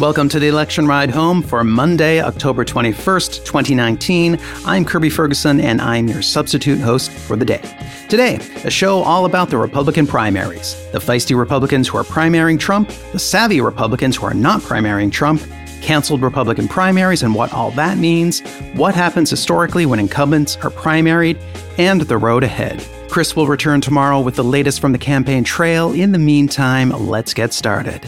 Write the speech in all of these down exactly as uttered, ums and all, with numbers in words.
Welcome to the election ride home for Monday, October twenty-first, twenty nineteen. I'm Kirby Ferguson, and I'm your substitute host for the day. Today, a show all about the Republican primaries, the feisty Republicans who are primarying Trump, the savvy Republicans who are not primarying Trump, canceled Republican primaries and what all that means, what happens historically when incumbents are primaried, and the road ahead. Chris will return tomorrow with the latest from the campaign trail. In the meantime, let's get started.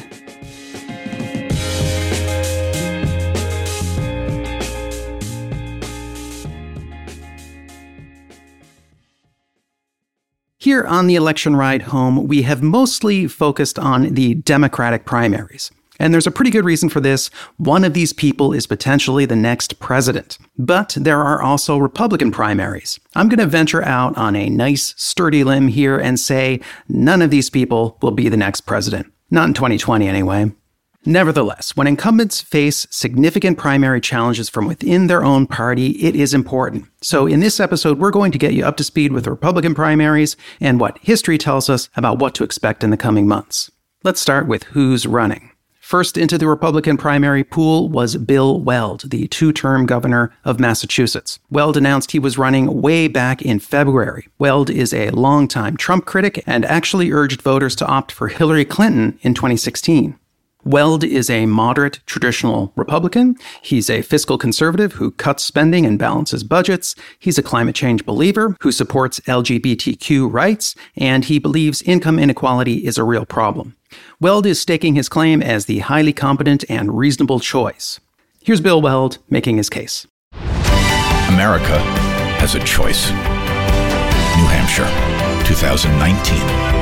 Here on the election ride home, we have mostly focused on the Democratic primaries. And there's a pretty good reason for this. One of these people is potentially the next president. But there are also Republican primaries. I'm going to venture out on a nice, sturdy limb here and say none of these people will be the next president. Not in twenty twenty, anyway. Nevertheless, when incumbents face significant primary challenges from within their own party, it is important. So in this episode, we're going to get you up to speed with the Republican primaries and what history tells us about what to expect in the coming months. Let's start with who's running. First into the Republican primary pool was Bill Weld, the two-term governor of Massachusetts. Weld announced he was running way back in February. Weld is a longtime Trump critic and actually urged voters to opt for Hillary Clinton in twenty sixteen. Weld is a moderate, traditional Republican. He's a fiscal conservative who cuts spending and balances budgets. He's a climate change believer who supports L G B T Q rights, and he believes income inequality is a real problem. Weld is staking his claim as the highly competent and reasonable choice. Here's Bill Weld making his case. America has a choice. New Hampshire, two thousand nineteen.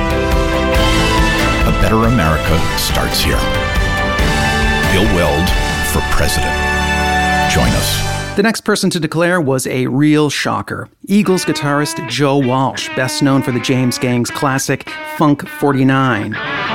A better America starts here. Bill Weld for president. Join us. The next person to declare was a real shocker. Eagles guitarist Joe Walsh, best known for the James Gang's classic Funk forty-nine.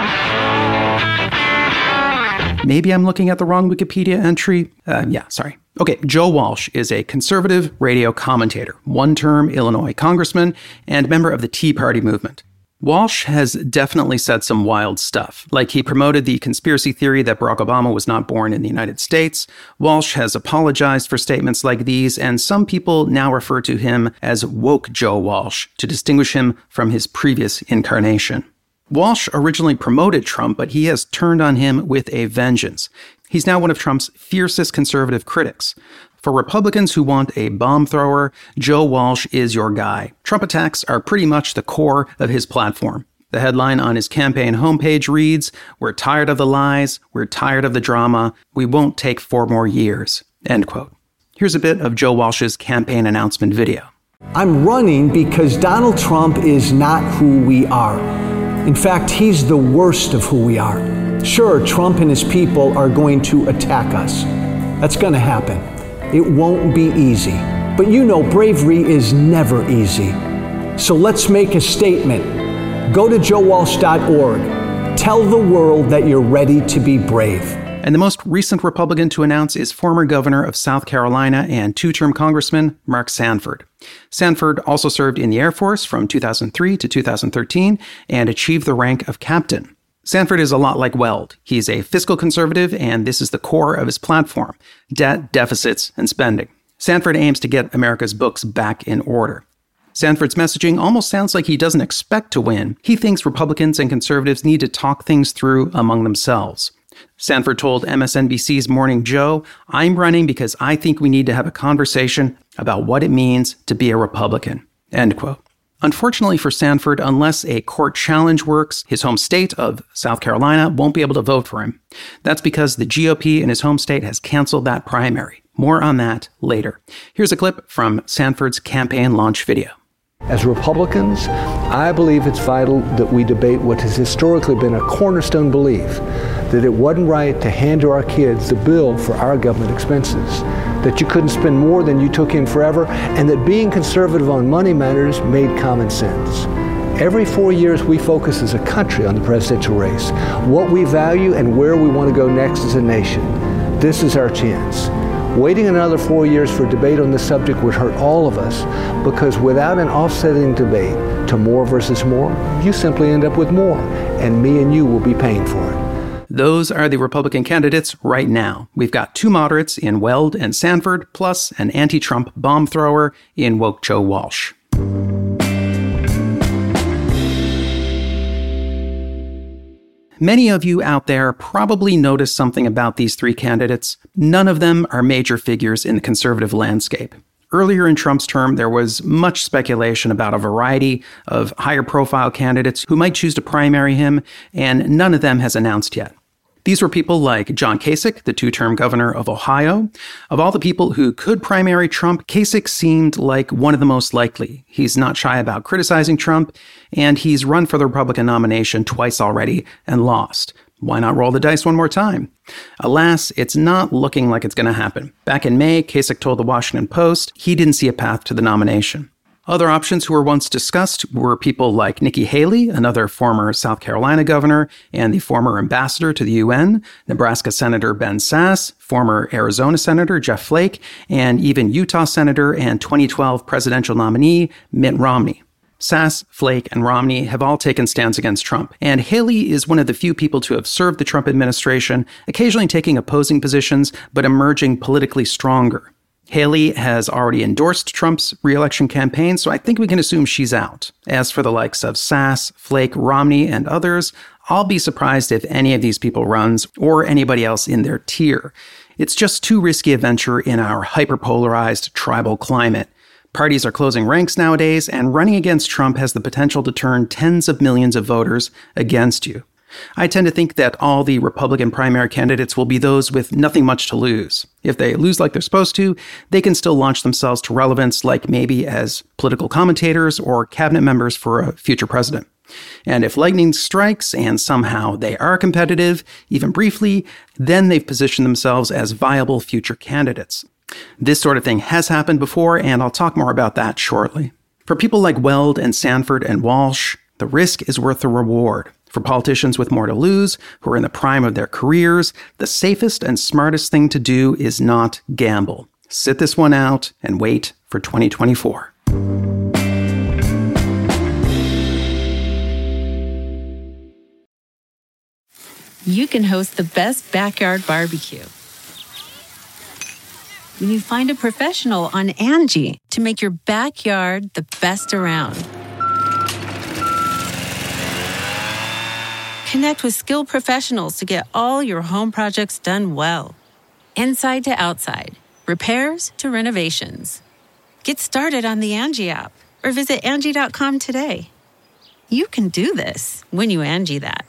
Maybe I'm looking at the wrong Wikipedia entry. Uh, yeah, sorry. Okay, Joe Walsh is a conservative radio commentator, one-term Illinois congressman, and member of the Tea Party movement. Walsh has definitely said some wild stuff, like he promoted the conspiracy theory that Barack Obama was not born in the United States. Walsh has apologized for statements like these, and some people now refer to him as Woke Joe Walsh to distinguish him from his previous incarnation. Walsh originally promoted Trump, but he has turned on him with a vengeance. He's now one of Trump's fiercest conservative critics. For Republicans who want a bomb thrower, Joe Walsh is your guy. Trump attacks are pretty much the core of his platform. The headline on his campaign homepage reads, "We're tired of the lies, we're tired of the drama, we won't take four more years." End quote. Here's a bit of Joe Walsh's campaign announcement video. I'm running because Donald Trump is not who we are. In fact, he's the worst of who we are. Sure, Trump and his people are going to attack us. That's going to happen. It won't be easy. But you know, bravery is never easy. So let's make a statement. Go to joe walsh dot org. Tell the world that you're ready to be brave. And the most recent Republican to announce is former governor of South Carolina and two-term congressman Mark Sanford. Sanford also served in the Air Force from two thousand three to two thousand thirteen and achieved the rank of captain. Sanford is a lot like Weld. He's a fiscal conservative, and this is the core of his platform: debt, deficits, and spending. Sanford aims to get America's books back in order. Sanford's messaging almost sounds like he doesn't expect to win. He thinks Republicans and conservatives need to talk things through among themselves. Sanford told M S N B C's Morning Joe, "I'm running because I think we need to have a conversation about what it means to be a Republican." End quote. Unfortunately for Sanford, unless a court challenge works, his home state of South Carolina won't be able to vote for him. That's because the G O P in his home state has canceled that primary. More on that later. Here's a clip from Sanford's campaign launch video. As Republicans, I believe it's vital that we debate what has historically been a cornerstone belief, that it wasn't right to hand to our kids the bill for our government expenses, that you couldn't spend more than you took in forever, and that being conservative on money matters made common sense. Every four years, we focus as a country on the presidential race, what we value and where we want to go next as a nation. This is our chance. Waiting another four years for debate on this subject would hurt all of us, because without an offsetting debate to more versus more, you simply end up with more, and me and you will be paying for it. those are the Republican candidates right now. We've got two moderates in Weld and Sanford, plus an anti-Trump bomb thrower in woke Joe Walsh. Many of you out there probably noticed something about these three candidates. None of them are major figures in the conservative landscape. Earlier in Trump's term, there was much speculation about a variety of higher-profile candidates who might choose to primary him, and none of them has announced yet. These were people like John Kasich, the two-term governor of Ohio. Of all the people who could primary Trump, Kasich seemed like one of the most likely. He's not shy about criticizing Trump, and he's run for the Republican nomination twice already and lost. Why not roll the dice one more time? Alas, it's not looking like it's going to happen. Back in May, Kasich told the Washington Post he didn't see a path to the nomination. Other options who were once discussed were people like Nikki Haley, another former South Carolina governor and the former ambassador to the U N, Nebraska Senator Ben Sasse, former Arizona Senator Jeff Flake, and even Utah Senator and twenty twelve presidential nominee Mitt Romney. Sasse, Flake, and Romney have all taken stands against Trump, and Haley is one of the few people to have served the Trump administration, occasionally taking opposing positions, but emerging politically stronger. Haley has already endorsed Trump's re-election campaign, so I think we can assume she's out. As for the likes of Sasse, Flake, Romney, and others, I'll be surprised if any of these people runs, or anybody else in their tier. It's just too risky a venture in our hyper-polarized tribal climate. Parties are closing ranks nowadays, and running against Trump has the potential to turn tens of millions of voters against you. I tend to think that all the Republican primary candidates will be those with nothing much to lose. If they lose like they're supposed to, they can still launch themselves to relevance, like maybe as political commentators or cabinet members for a future president. And if lightning strikes and somehow they are competitive, even briefly, then they've positioned themselves as viable future candidates. This sort of thing has happened before, and I'll talk more about that shortly. For people like Weld and Sanford and Walsh, the risk is worth the reward. For politicians with more to lose, who are in the prime of their careers, the safest and smartest thing to do is not gamble. Sit this one out and wait for twenty twenty-four. You can host the best backyard barbecue when you find a professional on Angie to make your backyard the best around. Connect with skilled professionals to get all your home projects done well. Inside to outside, repairs to renovations. Get started on the Angie app or visit Angie dot com today. You can do this when you Angie that.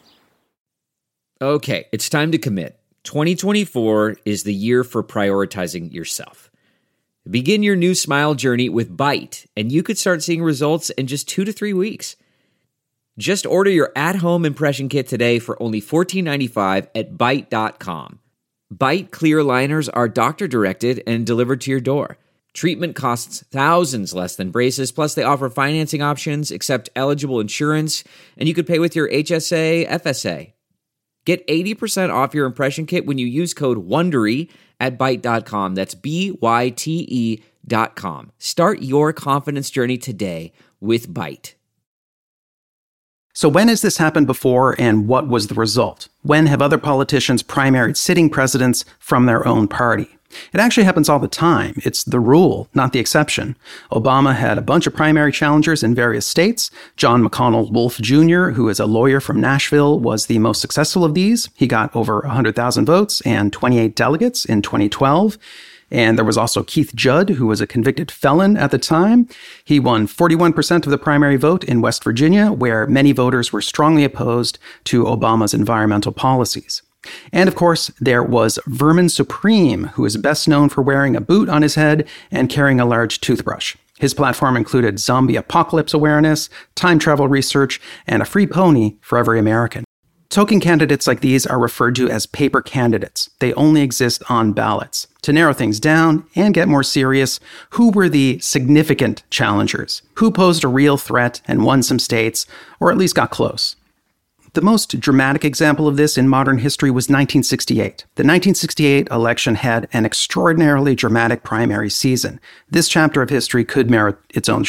Okay, it's time to commit. twenty twenty-four is the year for prioritizing yourself. Begin your new smile journey with Byte, and you could start seeing results in just two to three weeks. Just order your at-home impression kit today for only fourteen ninety-five at byte dot com. Byte clear liners are doctor-directed and delivered to your door. Treatment costs thousands less than braces, plus they offer financing options, accept eligible insurance, and you could pay with your H S A, F S A. Get eighty percent off your impression kit when you use code WONDERY at byte dot com. That's B Y T E dot com. Start your confidence journey today with Byte. So when has this happened before, and what was the result? When have other politicians primaried sitting presidents from their own party? It actually happens all the time. It's the rule, not the exception. Obama had a bunch of primary challengers in various states. John McConnell Wolfe Junior, who is a lawyer from Nashville, was the most successful of these. He got over one hundred thousand votes and twenty-eight delegates in twenty twelve. And there was also Keith Judd, who was a convicted felon at the time. He won forty-one percent of the primary vote in West Virginia, where many voters were strongly opposed to Obama's environmental policies. And of course, there was Vermin Supreme, who is best known for wearing a boot on his head and carrying a large toothbrush. His platform included zombie apocalypse awareness, time travel research, and a free pony for every American. Token candidates like these are referred to as paper candidates. They only exist on ballots. To narrow things down and get more serious, who were the significant challengers? Who posed a real threat and won some states, or at least got close? The most dramatic example of this in modern history was nineteen sixty-eight. The nineteen sixty-eight election had an extraordinarily dramatic primary season. This chapter of history could merit its own show.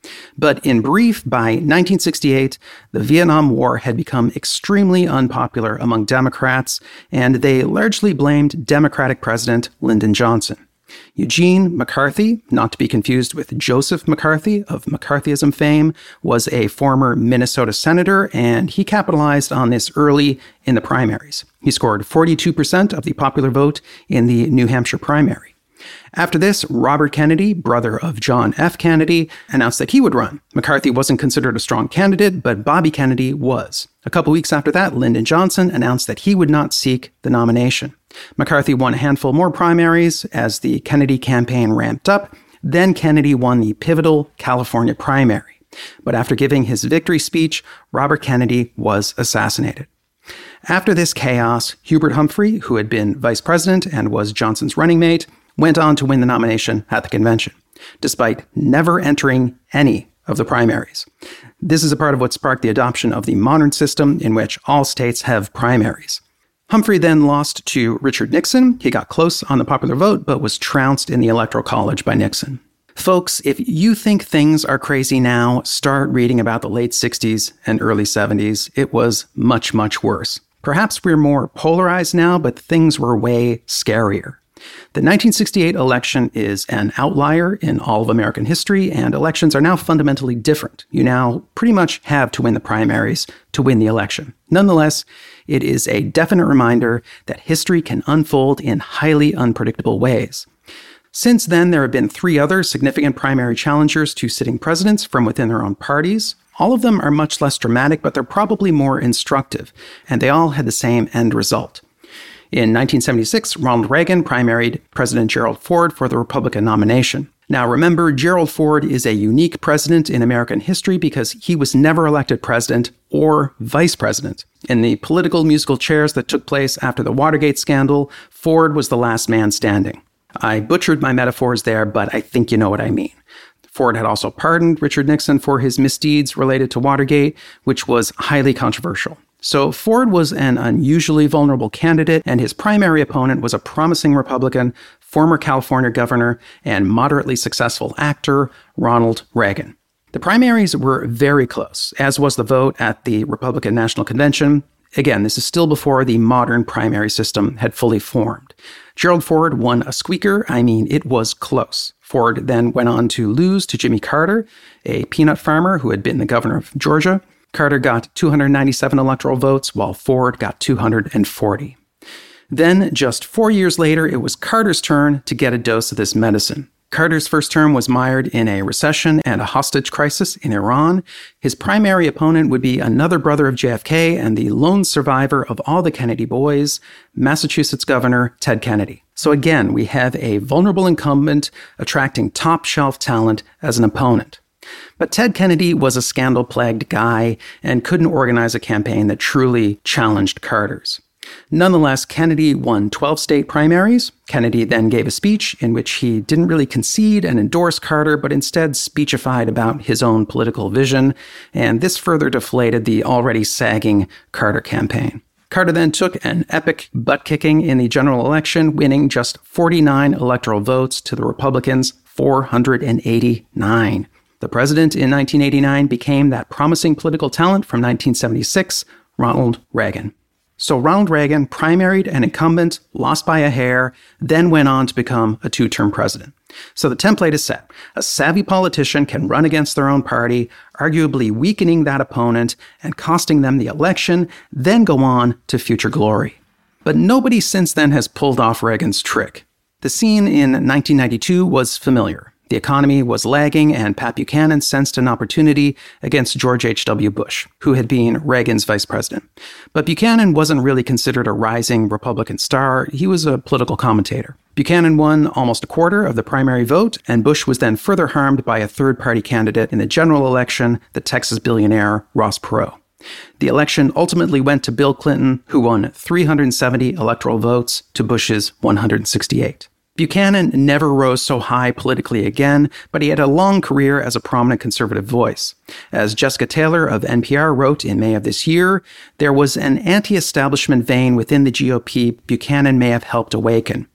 But in brief, by nineteen sixty-eight, the Vietnam War had become extremely unpopular among Democrats, and they largely blamed Democratic President Lyndon Johnson. Eugene McCarthy, not to be confused with Joseph McCarthy of McCarthyism fame, was a former Minnesota senator, and he capitalized on this early in the primaries. He scored forty-two percent of the popular vote in the New Hampshire primary. After this, Robert Kennedy, brother of John F. Kennedy, announced that he would run. McCarthy wasn't considered a strong candidate, but Bobby Kennedy was. A couple weeks after that, Lyndon Johnson announced that he would not seek the nomination. McCarthy won a handful more primaries as the Kennedy campaign ramped up. Then Kennedy won the pivotal California primary. But after giving his victory speech, Robert Kennedy was assassinated. After this chaos, Hubert Humphrey, who had been vice president and was Johnson's running mate, went on to win the nomination at the convention, despite never entering any of the primaries. This is a part of what sparked the adoption of the modern system in which all states have primaries. Humphrey then lost to Richard Nixon. He got close on the popular vote, but was trounced in the Electoral College by Nixon. Folks, if you think things are crazy now, start reading about the late sixties and early seventies. It was much, much worse. Perhaps we're more polarized now, but things were way scarier. The nineteen sixty-eight election is an outlier in all of American history, and elections are now fundamentally different. You now pretty much have to win the primaries to win the election. Nonetheless, it is a definite reminder that history can unfold in highly unpredictable ways. Since then, there have been three other significant primary challengers to sitting presidents from within their own parties. All of them are much less dramatic, but they're probably more instructive, and they all had the same end result. In nineteen seventy-six, Ronald Reagan primaried President Gerald Ford for the Republican nomination. Now remember, Gerald Ford is a unique president in American history because he was never elected president or vice president. In the political musical chairs that took place after the Watergate scandal, Ford was the last man standing. I butchered my metaphors there, but I think you know what I mean. Ford had also pardoned Richard Nixon for his misdeeds related to Watergate, which was highly controversial. So Ford was an unusually vulnerable candidate, and his primary opponent was a promising Republican, former California governor, and moderately successful actor, Ronald Reagan. The primaries were very close, as was the vote at the Republican National Convention. Again, this is still before the modern primary system had fully formed. Gerald Ford won a squeaker. I mean, it was close. Ford then went on to lose to Jimmy Carter, a peanut farmer who had been the governor of Georgia. Carter got two hundred ninety-seven electoral votes, while Ford got two hundred forty. Then, just four years later, it was Carter's turn to get a dose of this medicine. Carter's first term was mired in a recession and a hostage crisis in Iran. His primary opponent would be another brother of J F K and the lone survivor of all the Kennedy boys, Massachusetts Governor Ted Kennedy. So again, we have a vulnerable incumbent attracting top-shelf talent as an opponent. But Ted Kennedy was a scandal-plagued guy and couldn't organize a campaign that truly challenged Carter's. Nonetheless, Kennedy won twelve state primaries. Kennedy then gave a speech in which he didn't really concede and endorse Carter, but instead speechified about his own political vision, and this further deflated the already sagging Carter campaign. Carter then took an epic butt-kicking in the general election, winning just forty-nine electoral votes to the Republicans' four hundred eighty-nine. The president in nineteen eighty-nine became that promising political talent from nineteen seventy-six, Ronald Reagan. So Ronald Reagan primaried an incumbent, lost by a hair, then went on to become a two-term president. So the template is set. A savvy politician can run against their own party, arguably weakening that opponent and costing them the election, then go on to future glory. But nobody since then has pulled off Reagan's trick. The scene in nineteen ninety-two was familiar. The economy was lagging, and Pat Buchanan sensed an opportunity against George H W. Bush, who had been Reagan's vice president. But Buchanan wasn't really considered a rising Republican star. He was a political commentator. Buchanan won almost a quarter of the primary vote, and Bush was then further harmed by a third-party candidate in the general election, the Texas billionaire Ross Perot. The election ultimately went to Bill Clinton, who won three hundred seventy electoral votes to Bush's one hundred sixty-eight. Buchanan never rose so high politically again, but he had a long career as a prominent conservative voice. As Jessica Taylor of N P R wrote in May of this year, there was an anti-establishment vein within the G O P Buchanan may have helped awaken.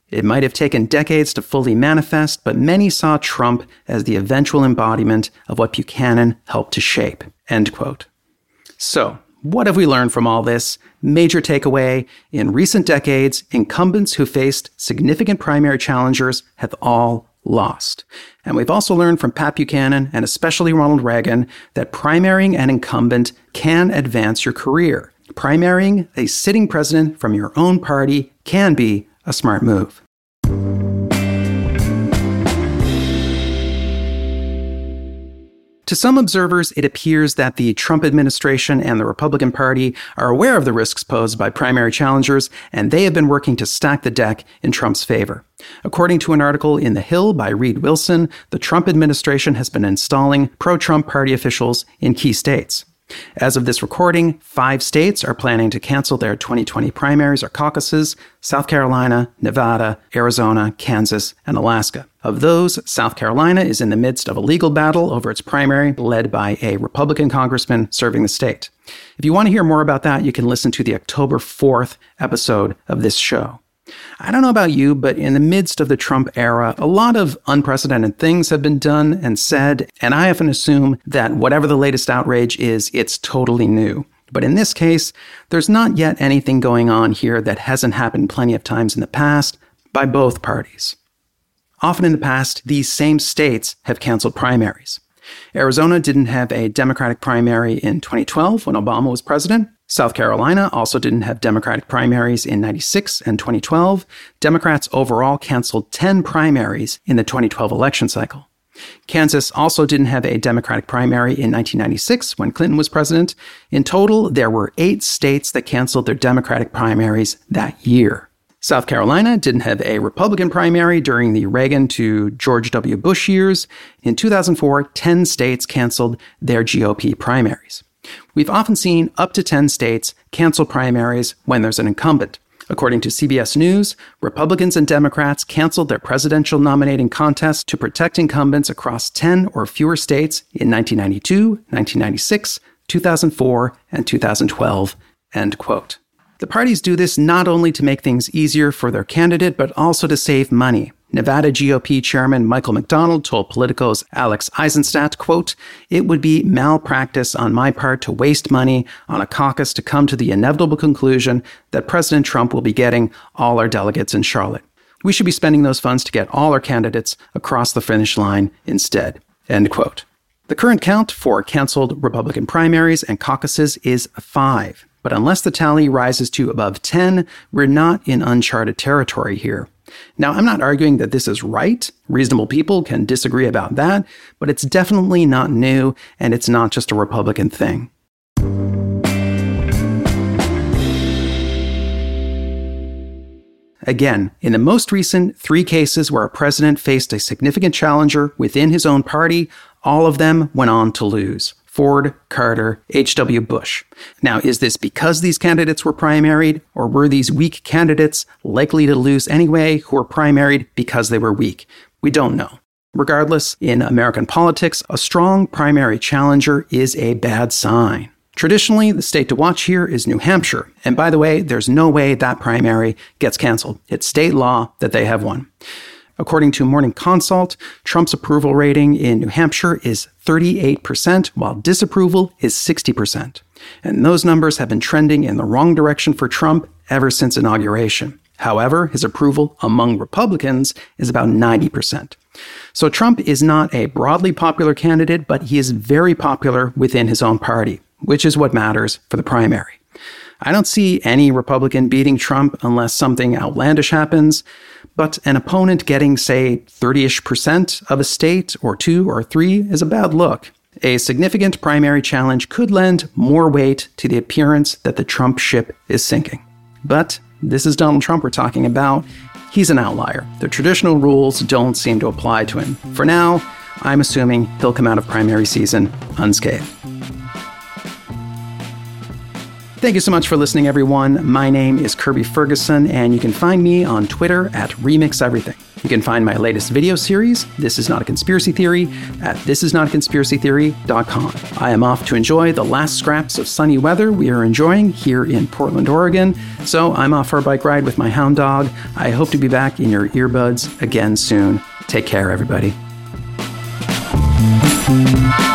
It might have taken decades to fully manifest, but many saw Trump as the eventual embodiment of what Buchanan helped to shape." End quote. So, what have we learned from all this? Major takeaway: in recent decades, incumbents who faced significant primary challengers have all lost. And we've also learned from Pat Buchanan, and especially Ronald Reagan, that primarying an incumbent can advance your career. Primarying a sitting president from your own party can be a smart move. To some observers, it appears that the Trump administration and the Republican Party are aware of the risks posed by primary challengers, and they have been working to stack the deck in Trump's favor. According to an article in The Hill by Reed Wilson, the Trump administration has been installing pro-Trump party officials in key states. As of this recording, five states are planning to cancel their twenty twenty primaries or caucuses: South Carolina, Nevada, Arizona, Kansas, and Alaska. Of those, South Carolina is in the midst of a legal battle over its primary, led by a Republican congressman serving the state. If you want to hear more about that, you can listen to the October fourth episode of this show. I don't know about you, but in the midst of the Trump era, a lot of unprecedented things have been done and said, and I often assume that whatever the latest outrage is, it's totally new. But in this case, there's not yet anything going on here that hasn't happened plenty of times in the past by both parties. Often in the past, these same states have canceled primaries. Arizona didn't have a Democratic primary in twenty twelve when Obama was president. South Carolina also didn't have Democratic primaries in ninety-six and twenty twelve. Democrats overall canceled ten primaries in the twenty twelve election cycle. Kansas also didn't have a Democratic primary in nineteen ninety-six when Clinton was president. In total, there were eight states that canceled their Democratic primaries that year. South Carolina didn't have a Republican primary during the Reagan to George W. Bush years. In two thousand four, ten states canceled their G O P primaries. We've often seen up to ten states cancel primaries when there's an incumbent. According to C B S News, Republicans and Democrats canceled their presidential nominating contests to protect incumbents across ten or fewer states in nineteen ninety-two, nineteen ninety-six, two thousand four, and two thousand twelve. End quote. The parties do this not only to make things easier for their candidate, but also to save money. Nevada G O P Chairman Michael McDonald told Politico's Alex Eisenstadt, quote, "It would be malpractice on my part to waste money on a caucus to come to the inevitable conclusion that President Trump will be getting all our delegates in Charlotte. We should be spending those funds to get all our candidates across the finish line instead." End quote. The current count for canceled Republican primaries and caucuses is five. But unless the tally rises to above ten, we're not in uncharted territory here. Now, I'm not arguing that this is right. Reasonable people can disagree about that, but it's definitely not new, and it's not just a Republican thing. Again, in the most recent three cases where a president faced a significant challenger within his own party, all of them went on to lose. Ford, Carter, H W. Bush. Now, is this because these candidates were primaried, or were these weak candidates likely to lose anyway who were primaried because they were weak? We don't know. Regardless, in American politics, a strong primary challenger is a bad sign. Traditionally, the state to watch here is New Hampshire. And by the way, there's no way that primary gets canceled. It's state law that they have won. According to Morning Consult, Trump's approval rating in New Hampshire is thirty-eight percent, while disapproval is sixty percent. And those numbers have been trending in the wrong direction for Trump ever since inauguration. However, his approval among Republicans is about ninety percent. So Trump is not a broadly popular candidate, but he is very popular within his own party, which is what matters for the primary. I don't see any Republican beating Trump unless something outlandish happens, but an opponent getting, say, thirty-ish percent of a state or two or three is a bad look. A significant primary challenge could lend more weight to the appearance that the Trump ship is sinking. But this is Donald Trump we're talking about. He's an outlier. The traditional rules don't seem to apply to him. For now, I'm assuming he'll come out of primary season unscathed. Thank you so much for listening, everyone. My name is Kirby Ferguson, and you can find me on Twitter at Remix Everything. You can find my latest video series, This Is Not a Conspiracy Theory, at this is not a conspiracy theory dot com. I am off to enjoy the last scraps of sunny weather we are enjoying here in Portland, Oregon, so I'm off for a bike ride with my hound dog. I hope to be back in your earbuds again soon. Take care, everybody.